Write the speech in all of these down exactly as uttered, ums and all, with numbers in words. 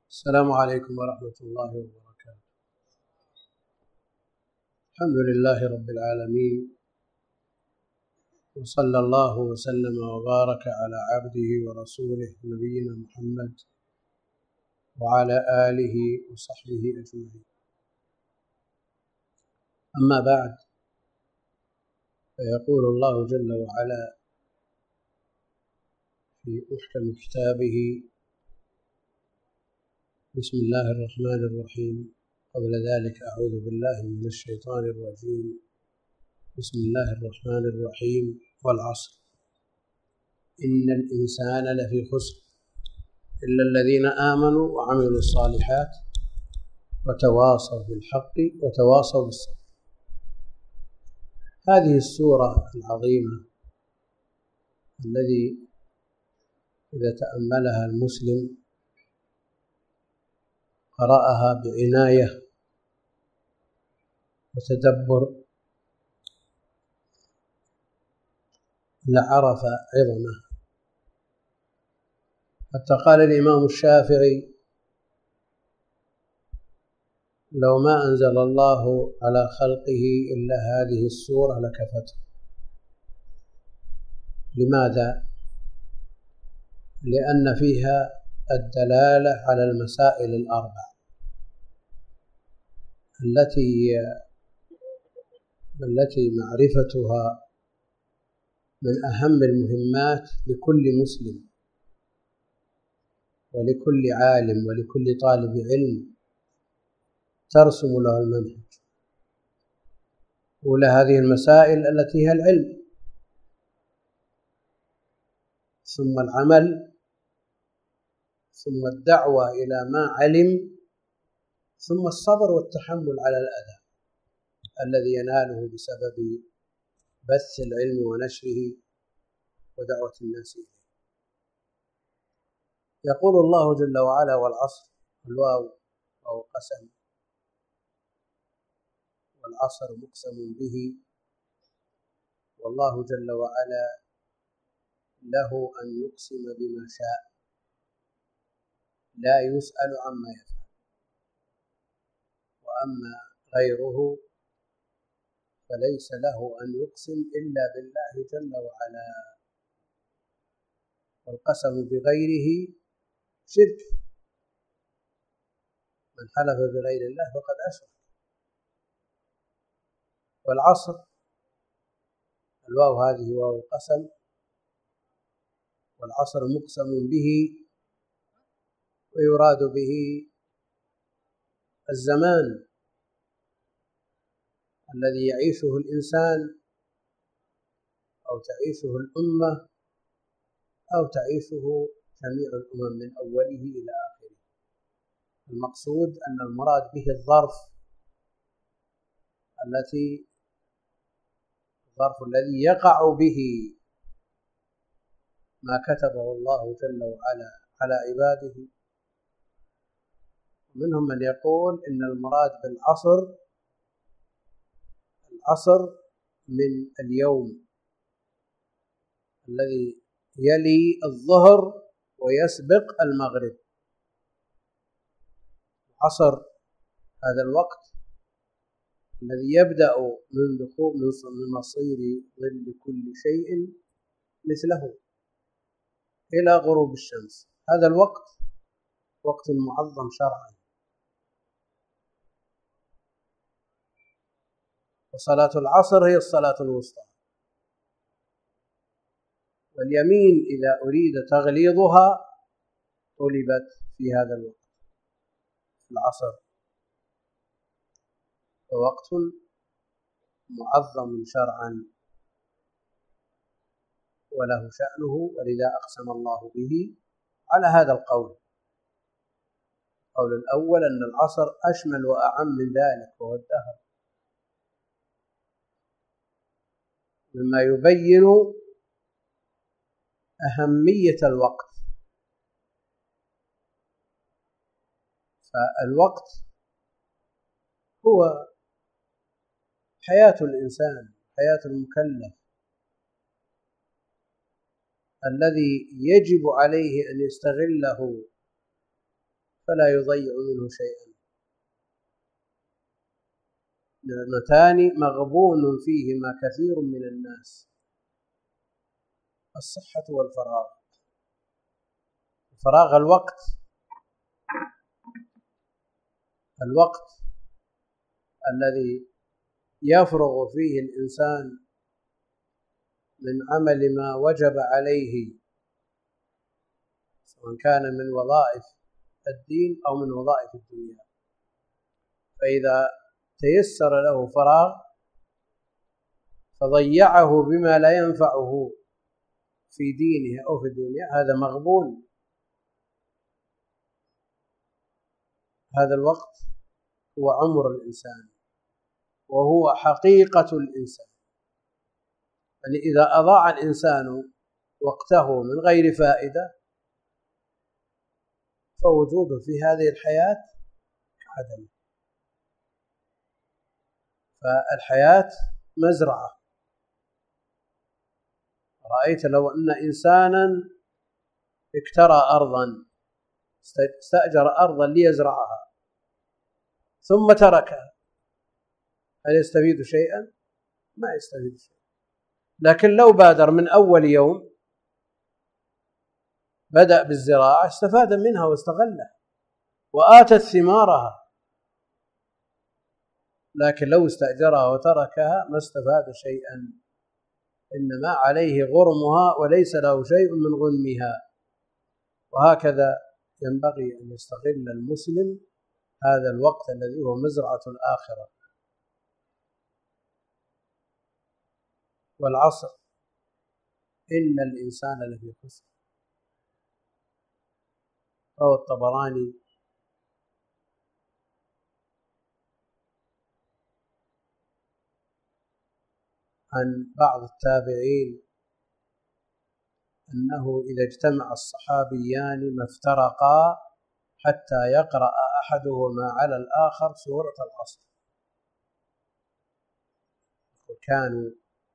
السلام عليكم ورحمة الله وبركاته. الحمد لله رب العالمين، وصلى الله وسلم وبارك على عبده ورسوله نبينا محمد وعلى آله وصحبه أجمعين. أما بعد، فيقول الله جل وعلا في محكم كتابه: بسم الله الرحمن الرحيم. قبل ذلك أعوذ بالله من الشيطان الرجيم. بسم الله الرحمن الرحيم: والعصر إن الإنسان لفي خسر إلا الذين آمنوا وعملوا الصالحات وتواصوا بالحق وتواصوا بالصبر. هذه السورة العظيمة الذي إذا تأملها المسلم قرأها بعناية وتدبر لعرف عظمه. حتى قال الإمام الشافعي: لو ما أنزل الله على خلقه إلا هذه السورة لكفته. لماذا؟ لأن فيها الدلالة على المسائل الأربع التي التي معرفتها من أهم المهمات لكل مسلم ولكل عالم ولكل طالب علم ترسم له المنهج. أولى هذه المسائل التي هي العلم، ثم العمل، ثم الدعوة إلى ما علم، ثم الصبر والتحمل على الأذى الذي يناله بسبب بث العلم ونشره ودعوة الناس إليه. يقول الله جل وعلا: والعصر. الواو أو قسم، والعصر مقسم به، والله جل وعلا له أن يقسم بما شاء، لا يسأل عما يفعل. وأما غيره فليس له أن يقسم إلا بالله جل وعلا. والقسم بغيره شرك، من حلف بغير الله فقد أشرك. والعصر الواو هذه واو القسم، والعصر مقسم به، ويراد به الزمان الذي يعيشه الإنسان أو تعيشه الأمة أو تعيشه جميع الأمم من أوله إلى آخره. المقصود أن المراد به الظرف التي الظرف الذي يقع به ما كتبه الله جل وعلا على عباده. منهم من يقول إن المراد بالعصر العصر من اليوم الذي يلي الظهر ويسبق المغرب. عصر هذا الوقت الذي يبدأ من دخول من مصير ظل كل شيء مثله إلى غروب الشمس. هذا الوقت وقت معظم شرعا. وصلاة العصر هي الصلاة الوسطى. واليمين إذا أريد تغليظها طلبت في هذا الوقت العصر، فوقت معظم شرعا وله شأنه، ولذا أقسم الله به على هذا القول. القول الأول أن العصر أشمل وأعم من ذلك، وهو الدهر، مما يبين أهمية الوقت. فالوقت هو حياة الإنسان، حياة المكلف، الذي يجب عليه أن يستغله فلا يضيع منه شيئا. نعمتان مغبون فيهما كثير من الناس: الصحة والفراغ. فراغ الوقت، الوقت الذي يفرغ فيه الإنسان من عمل ما وجب عليه، سواء كان من وظائف الدين أو من وظائف الدنيا، فإذا تيسر له فراغ فضيعه بما لا ينفعه في دينه أو في الدنيا، هذا مغبون. هذا الوقت هو عمر الإنسان وهو حقيقة الإنسان. يعني إذا أضاع الإنسان وقته من غير فائدة فوجوده في هذه الحياة كعدم. فالحياة مزرعة. رأيت لو أن إنسانا اكترى أرضا، استأجر أرضا ليزرعها ثم تركها، هل يستفيد شيئا؟ ما يستفيد شيئا. لكن لو بادر من أول يوم بدأ بالزراعة استفاد منها واستغلها وآتت ثمارها. لكن لو استأجرها وتركها ما استفاد شيئا، إنما عليه غرمها وليس له شيء من غنمها. وهكذا ينبغي أن يستغل المسلم هذا الوقت الذي هو مزرعة الآخرة. والعصر إن الإنسان لفي خسر. روى الطبراني عن بعض التابعين أنه إذا اجتمع الصحابيان ما افترقا حتى يقرأ أحدهما على الآخر سورة العصر. وكانوا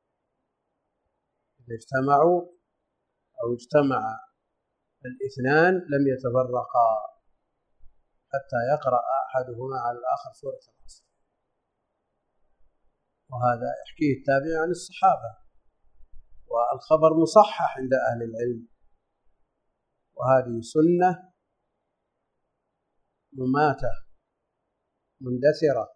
إذا اجتمعوا أو اجتمع الاثنان لم يتفرقا حتى يقرأ أحدهما على الآخر سورة العصر. وهذا يحكيه التابعي عن الصحابة، والخبر مصحح عند أهل العلم. وهذه سنة مماتة مندثرة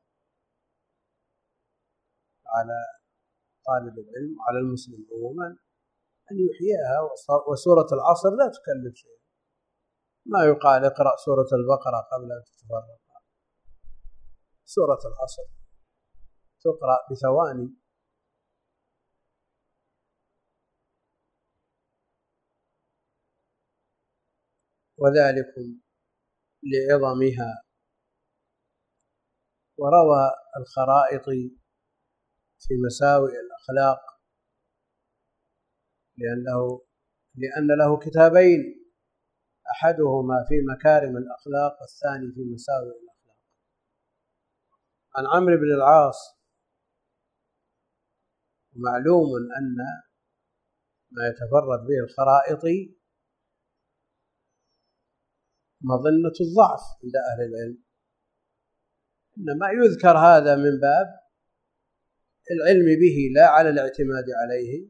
على طالب العلم وعلى المسلم عموما أن يحييها. وسورة العصر لا تكلف شيء، ما يقال اقرأ سورة البقرة قبل أن تتفرق. سورة العصر تقرأ بثواني. وذلكم لعظمها. وروى الخرائطي في مساوئ الأخلاق لأنه لأن له كتابين، أحدهما في مكارم الأخلاق والثاني في مساوئ الأخلاق. عن عمرو بن العاص. ومعلوم أن ما يتفرد به الخرائطي مظنة الضعف عند أهل العلم، إنما يذكر هذا من باب العلم به لا على الاعتماد عليه.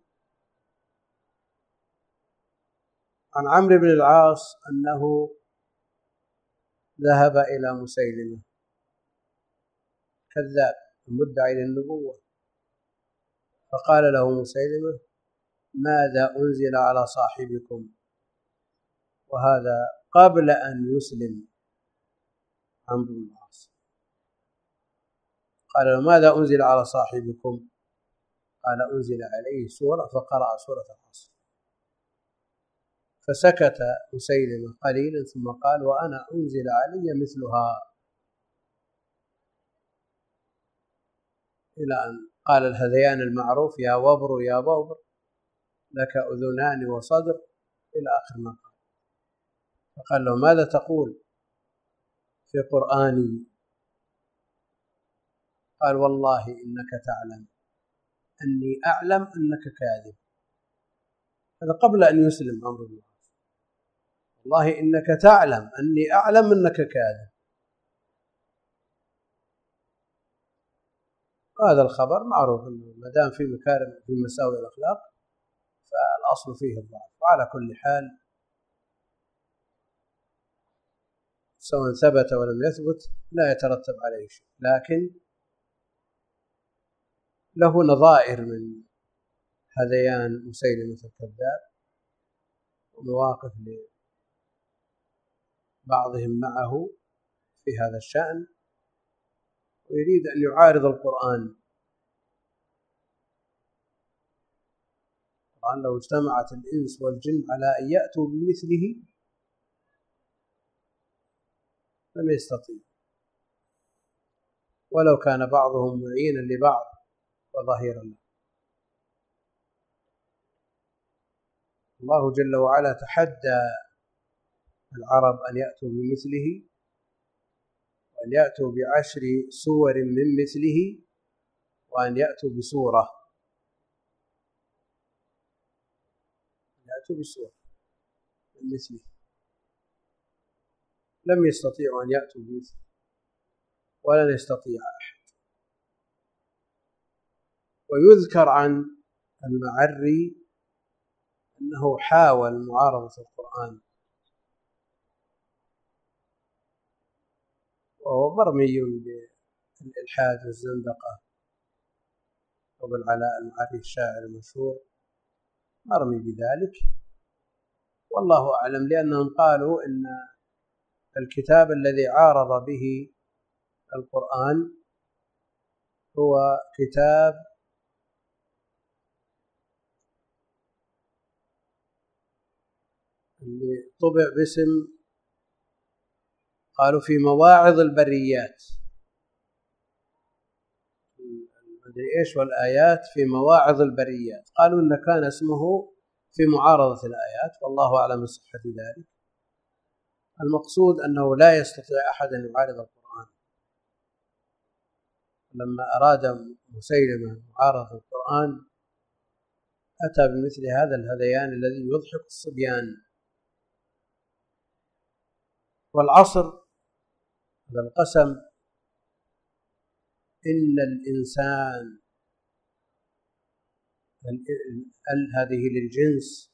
عن عمرو بن العاص أنه ذهب إلى مسيلمة كذاب المدعي للنبوة، فقال له مسيلمة: ماذا أنزل على صاحبكم؟ وهذا قبل أن يسلم عمرو بن العاص. قال له: ماذا أنزل على صاحبكم؟ قال: أنزل عليه سورة، فقرأ سورة العصر. فسكت مسيلمة قليلا ثم قال: وأنا أنزل علي مثلها، إلى أن قال الهذيان المعروف: يا وبر يا بوبر لك أذنان وصدر، إلى آخر ما قال. فقال له: ماذا تقول في قرآني؟ قال: والله إنك تعلم أني أعلم أنك كاذب. هذا قبل أن يسلم عمرو بن العاص. والله إنك تعلم أني أعلم أنك كاذب. هذا الخبر معروف أنه ما دام في مكارم في مساوئ الأخلاق فالأصل فيه الضعف. وعلى كل حال سواء ثبت ولم يثبت لا يترتب عليه شيء، لكن له نظائر من هذيان مسيلمة الكذاب ومواقف لبعضهم معه في هذا الشأن، ويريد أن يعارض القرآن. طبعا لو اجتمعت الإنس والجن على أن يأتوا بمثله لم يستطيع، ولو كان بعضهم معينا لبعض وظهيرا له. الله جل وعلا تحدى العرب أن يأتوا بمثله، وأن يأتوا بعشر سور من مثله، وأن يأتوا بسورة يأتوا بسورة من مثله. لم يستطيعوا أن يأتوا بمثله ولن يستطيع أحد. ويذكر عن المعري أنه حاول معارضة القرآن وهو مرمي بالإلحاد والزندقة. أبو العلاء المعري الشاعر المشهور مرمي بذلك، والله أعلم، لأنهم قالوا إن الكتاب الذي عارض به القرآن هو كتاب اللي طبع باسم، قالوا في مواعظ البريات، مدري إيش والآيات في مواعظ البريات، قالوا إن كان اسمه في معارضة الآيات، والله أعلم بصحة ذلك. المقصود أنه لا يستطيع أحد أن يعارض القرآن. لما أراد مسيلمة معارضة القرآن أتى بمثل هذا الهذيان الذي يضحك الصبيان. والعصر هذا القسم إن الإنسان هذه للجنس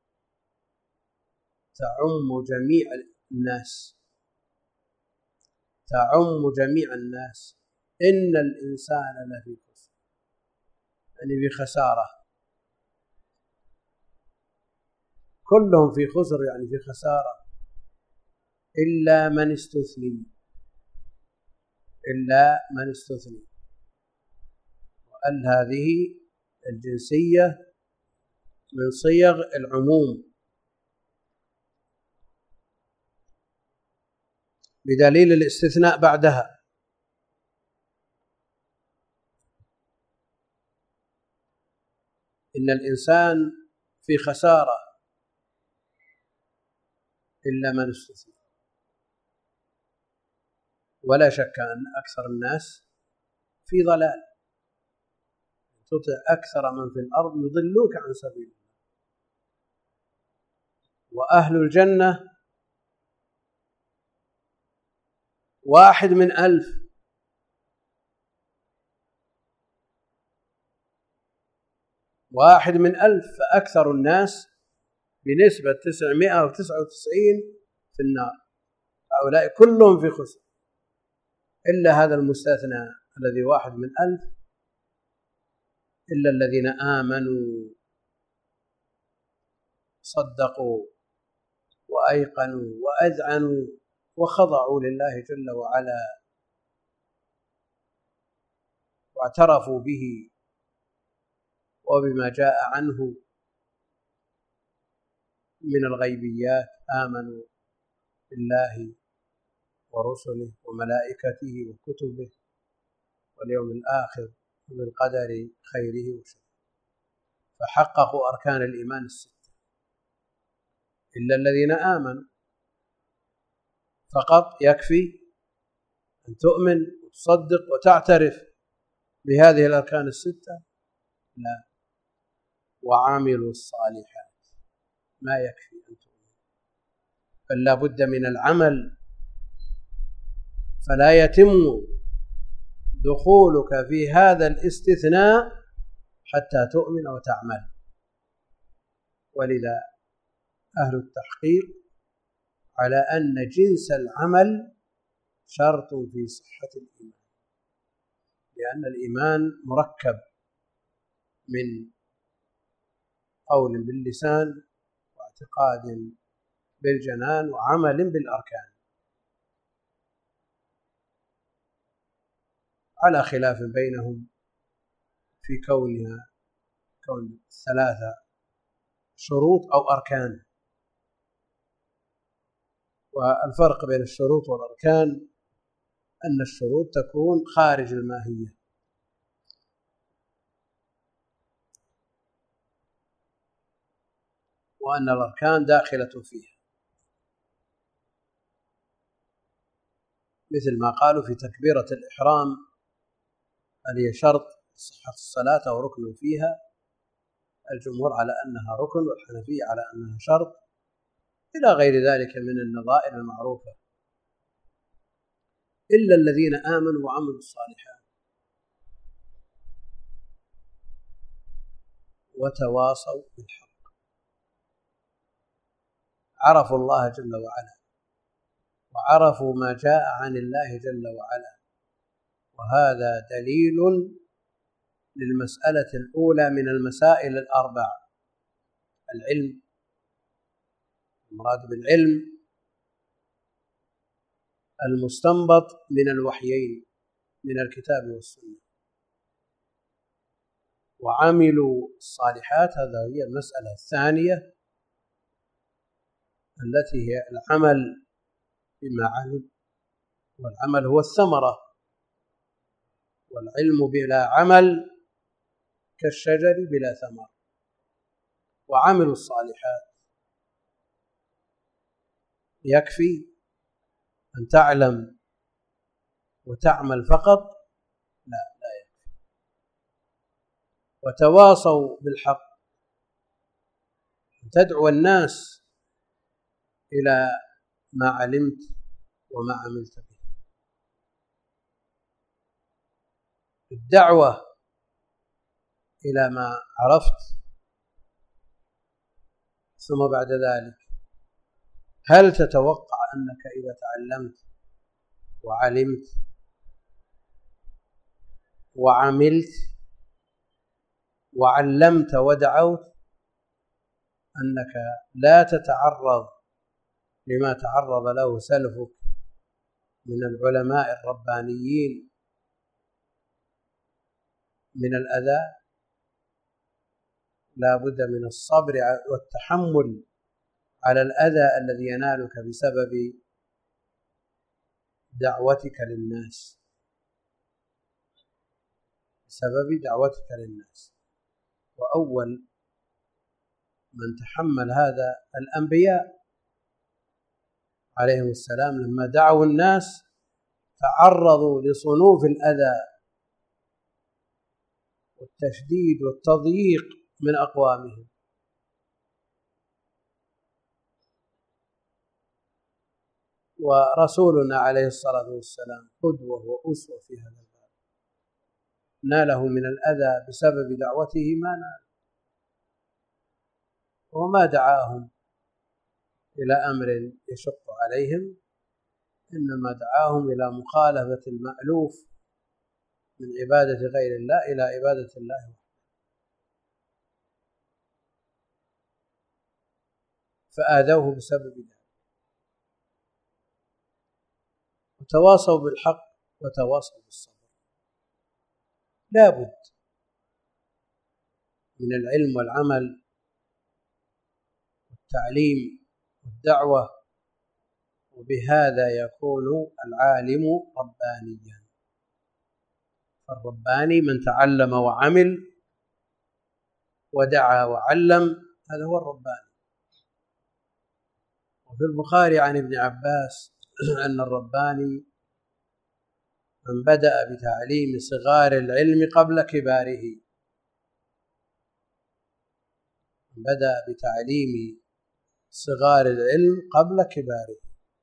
تعم جميع الناس، تعم جميع الناس. إن الإنسان لفي خسر، يعني في خسارة، كلهم في خسر يعني في خسارة، إلا من استثني، إلا من استثني. وأل هذه الجنسية من صيغ العموم بدليل الاستثناء بعدها. إن الإنسان في خسارة إلا من استثنى. ولا شك أن أكثر الناس في ضلال، تطع أكثر من في الأرض يضلوك عن سبيل الله. وأهل الجنة واحد من ألف، واحد من ألف، فأكثر الناس بنسبة تسعمائة وتسعة وتسعين في النار. هؤلاء كلهم في خسر إلا هذا المستثنى الذي واحد من ألف، إلا الذين آمنوا صدقوا وأيقنوا وأذعنوا وخضعوا لله جل وعلا واعترفوا به وبما جاء عنه من الغيبيات، آمنوا بالله ورسله وملائكته وكتبه واليوم الآخر وبالقدر خيره وشره، فحققوا أركان الإيمان الستة. إلا الذين آمنوا فقط يكفي أن تؤمن وتصدق وتعترف بهذه الأركان الستة؟ لا، وعملوا الصالحات ما يكفي أن تؤمن. بل لا بد من العمل، فلا يتم دخولك في هذا الاستثناء حتى تؤمن أو تعمل. ولذا أهل التحقيق على أن جنس العمل شرط في صحة الإيمان، لأن الإيمان مركب من قول باللسان واعتقاد بالجنان وعمل بالأركان، على خلاف بينهم في كونها كون ثلاثة شروط أو أركان. والفرق بين الشروط والأركان أن الشروط تكون خارج الماهية، وأن الأركان داخلة فيها، مثل ما قالوا في تكبيرة الإحرام هل هي شرط صحة الصلاة أو ركن فيها؟ الجمهور على أنها ركن، والحنفية على أنها شرط، إلى غير ذلك من النظائر المعروفة. إلا الذين آمنوا وعملوا الصالحات وتواصوا بالحق، عرفوا الله جل وعلا وعرفوا ما جاء عن الله جل وعلا، وهذا دليل للمسألة الأولى من المسائل الأربع: العلم. المراد بالعلم المستنبط من الوحيين من الكتاب والسنة، وعملوا الصالحات، هذا هي المسألة الثانية التي هي العمل بما علم، والعمل هو الثمرة، والعلم بلا عمل كالشجر بلا ثمر. وعملوا الصالحات يكفي أن تعلم وتعمل فقط؟ لا لا يكفي. وتواصوا بالحق، تدعو الناس إلى ما علمت وما عملت به. الدعوة إلى ما عرفت، ثم بعد ذلك هل تتوقع أنك إذا تعلمت وعلمت وعملت وعلمت ودعوت أنك لا تتعرض لما تعرض له سلفك من العلماء الربانيين من الأذى؟ لا بد من الصبر والتحمل على الأذى الذي ينالك بسبب دعوتك للناس بسبب دعوتك للناس. وأول من تحمل هذا الأنبياء عليهم السلام، لما دعوا الناس تعرضوا لصنوف الأذى والتشديد والتضييق من أقوامهم. ورسولنا عليه الصلاة والسلام قدوة وأسوة في هذا الباب، ناله من الأذى بسبب دعوته ما نال، وما دعاهم إلى أمر يشق عليهم، إنما دعاهم إلى مخالفة المألوف من عبادة غير الله إلى عبادة الله، فآذوه بسبب ذلك. وتواصوا بالحق وتواصوا بالصبر. لا بد من العلم والعمل والتعليم والدعوة، وبهذا يكون العالم ربانيا. فالرباني من تعلم وعمل ودعا وعلم، هذا هو الرباني. وفي البخاري عن ابن عباس أن الرباني من بدأ بتعليم صغار العلم قبل كباره، من بدأ بتعليم صغار العلم قبل كباره.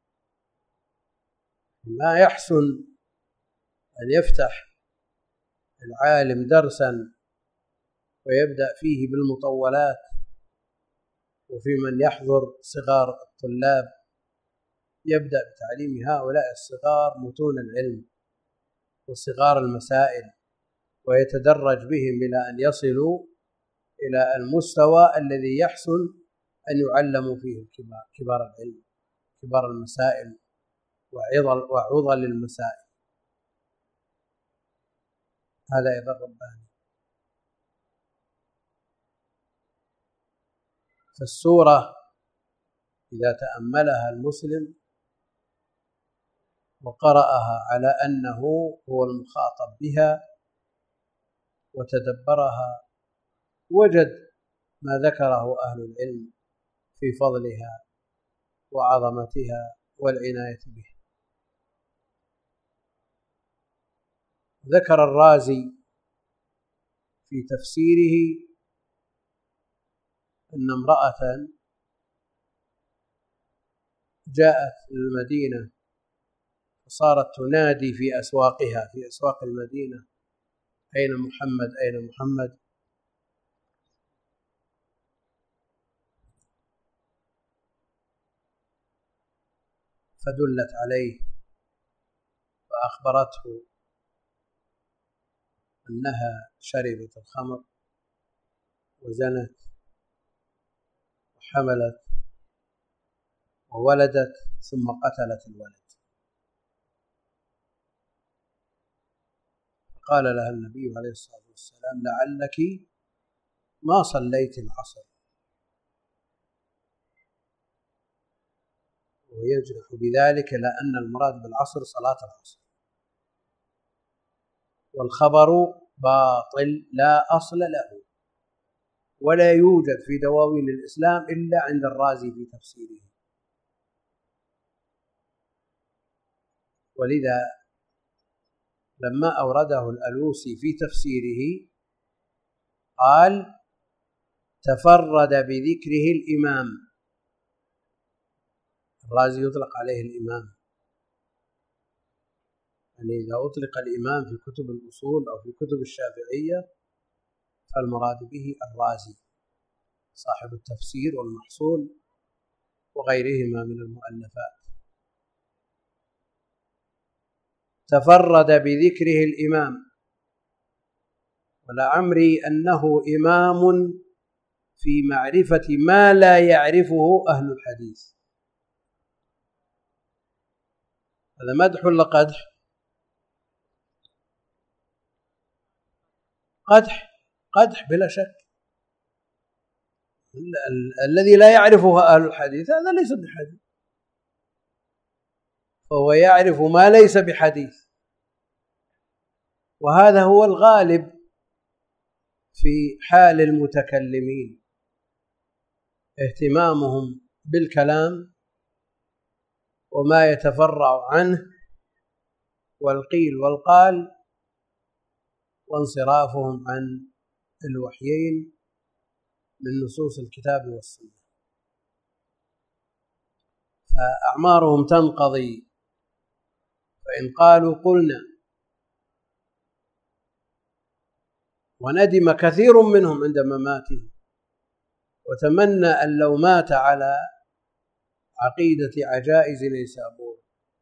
ما يحسن أن يفتح العالم درسا ويبدأ فيه بالمطولات، وفي من يحضر صغار الطلاب يبدأ بتعليم هؤلاء الصغار متون العلم وصغار المسائل، ويتدرج بهم إلى أن يصلوا إلى المستوى الذي يحسن أن يعلموا فيه الكبار، كبار العلم، كبار المسائل وعضل, وعضل المسائل. هذا أيضا رباني. فالسورة إذا تأملها المسلم وقرأها على أنه هو المخاطب بها وتدبرها وجد ما ذكره أهل العلم في فضلها وعظمتها والعناية به. ذكر الرازي في تفسيره أن امرأة جاءت للمدينة وصارت تنادي في أسواقها، في أسواق المدينة: أين محمد أين محمد؟ فدلت عليه فأخبرته أنها شربت الخمر وزنت وحملت وولدت ثم قتلت الولد. قال لها النبي عليه الصلاة والسلام: لعلك ما صليت العصر. ويجرح بذلك لأن المراد بالعصر صلاة العصر، والخبر باطل لا أصل له ولا يوجد في دواوين الإسلام إلا عند الرازي في تفسيره. ولذا لما أورده الألوسي في تفسيره قال: تفرد بذكره الإمام. الرازي يطلق عليه الإمام، يعني إذا أطلق الإمام في كتب الأصول أو في كتب الشافعية فالمراد به الرازي صاحب التفسير والمحصول وغيرهما من المؤلفات. تفرد بذكره الإمام، ولعمري أنه إمام في معرفة ما لا يعرفه أهل الحديث. هذا مدح ولا قدح؟ قدح، قدح بلا شك. الذي لا يعرفه أهل الحديث هذا ليس بحديث، فهو يعرف ما ليس بحديث، وهذا هو الغالب في حال المتكلمين، اهتمامهم بالكلام وما يتفرع عنه والقيل والقال، وانصرافهم عن الوحيين من نصوص الكتاب والسنة، فأعمارهم تنقضي. فإن قالوا قلنا، وندم كثير منهم عند مماته وتمنى أن لو مات على عقيدة عجائز نيسابور.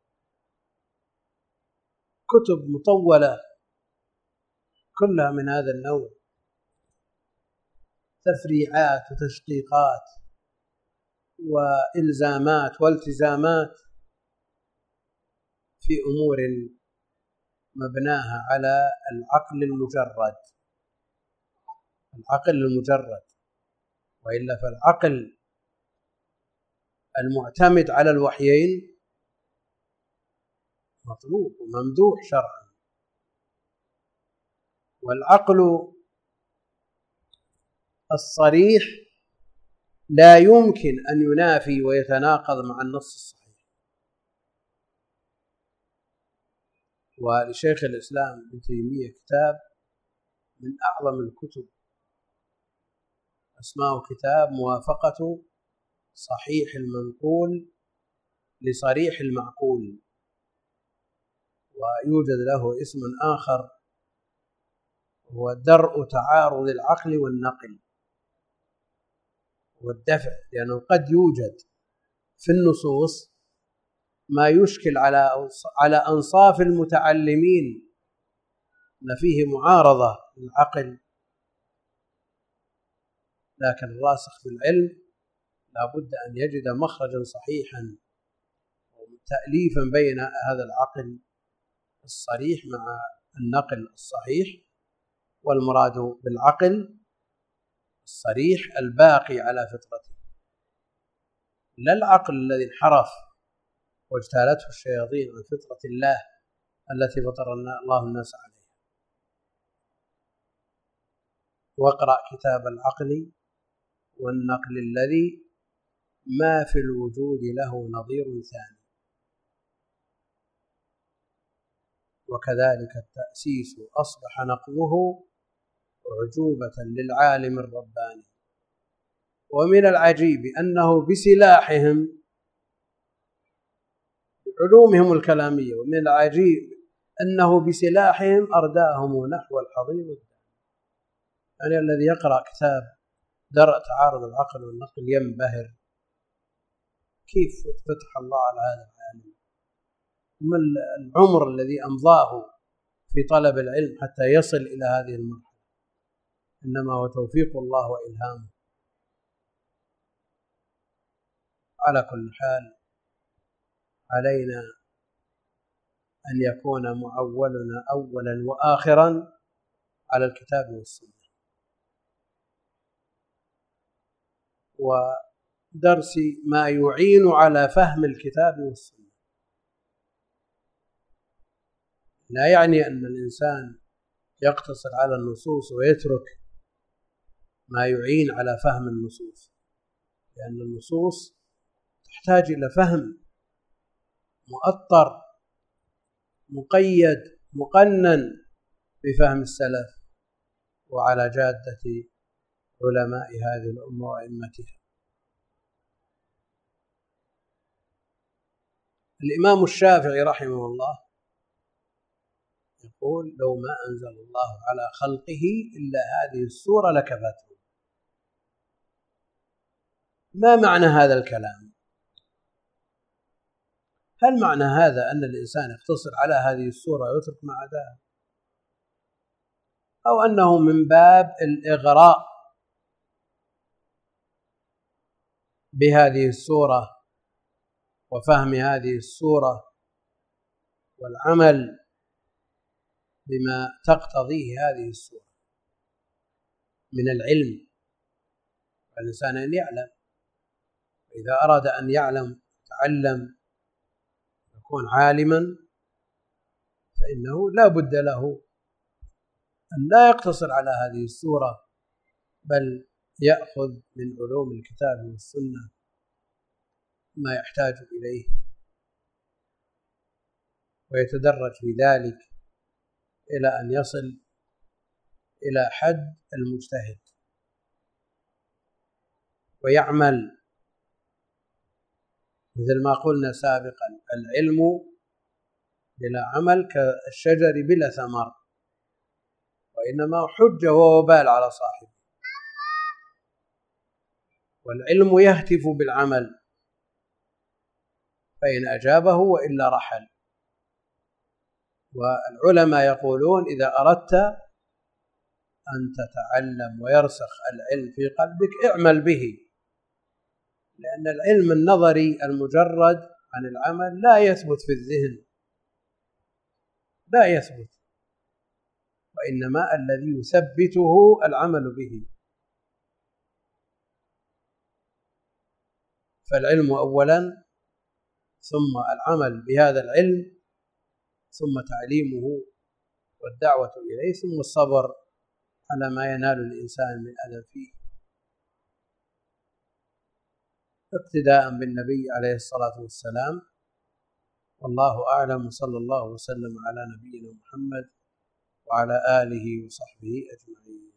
كتب مطولة كلها من هذا النوع، تفريعات وتشقيقات وإلزامات والتزامات في أمور مبناها على العقل المجرد، العقل المجرد، وإلا فالعقل المعتمد على الوحيين مطلوب وممدوح شرعا. والعقل الصريح لا يمكن أن ينافي ويتناقض مع النص الصحيح. ولشيخ الإسلام ابن تيمية كتاب من أعظم الكتب اسمه كتاب موافقة صحيح المنقول لصريح المعقول، ويوجد له اسم آخر هو درء تعارض العقل والنقل والدفع، لأنه قد يوجد في النصوص ما يشكل على على أنصاف المتعلمين أن فيه معارضة للعقل، لكن الراسخ في العلم لا بد أن يجد مخرجا صحيحا تأليفا بين هذا العقل الصريح مع النقل الصحيح. والمراد بالعقل الصريح الباقي على فطرته، لا العقل الذي انحرف واجتالته الشياطين عن فطرة الله التي فطر الله الناس عليها. واقرأ كتاب العقل والنقل الذي ما في الوجود له نظير ثاني. وكذلك التأسيس أصبح نقضه عجوبة للعالم الرباني. ومن العجيب أنه بسلاحهم بعلومهم الكلامية، ومن العجيب أنه بسلاحهم أرداهم نحو الحضيض. يعني الذي يقرأ كتاب درء تعارض العقل والنقل ينبهر كيف فتح الله على هذا العالم، وما العمر الذي أمضاه في طلب العلم حتى يصل إلى هذه المرحلة، إنما هو توفيق الله وإلهامه. على كل حال علينا أن يكون معولنا أولا وآخرا على الكتاب والسنة، ودرس ما يعين على فهم الكتاب والسنة. لا يعني أن الإنسان يقتصر على النصوص ويترك ما يعين على فهم النصوص، لأن النصوص تحتاج إلى فهم مؤطر مقيد مقنن بفهم السلف وعلى جادة علماء هذه الأمة وأئمتها. الإمام الشافعي رحمه الله يقول: لو ما أنزل الله على خلقه إلا هذه السورة لكفتهم. ما معنى هذا الكلام؟ هل معنى هذا أن الإنسان يقتصر على هذه السورة ويترك ما عداها، أو أنه من باب الإغراء بهذه السورة وفهم هذه السورة والعمل بما تقتضيه هذه السورة من العلم؟ الإنسان أن يعلم، وإذا أراد أن يعلم يتعلم يكون عالما فإنه لا بد له أن لا يقتصر على هذه السورة، بل يأخذ من علوم الكتاب والسنة ما يحتاج إليه ويتدرج في ذلك إلى أن يصل إلى حد المجتهد ويعمل، مثل ما قلنا سابقا: العلم بلا عمل كالشجر بلا ثمر، وإنما حجة ووبال على صاحبه. والعلم يهتف بالعمل، فإن أجابه وإلا رحل. والعلماء يقولون: إذا أردت أن تتعلم ويرسخ العلم في قلبك اعمل به، لأن العلم النظري المجرد عن العمل لا يثبت في الذهن، لا يثبت، وإنما الذي يثبته العمل به. فالعلم أولا، ثم العمل بهذا العلم، ثم تعليمه والدعوة إليه، ثم الصبر على ما ينال الإنسان من أذى فيه، اقتداء بالنبي عليه الصلاة والسلام. والله أعلم، صلى الله وسلم على نبينا محمد وعلى آله وصحبه أجمعين.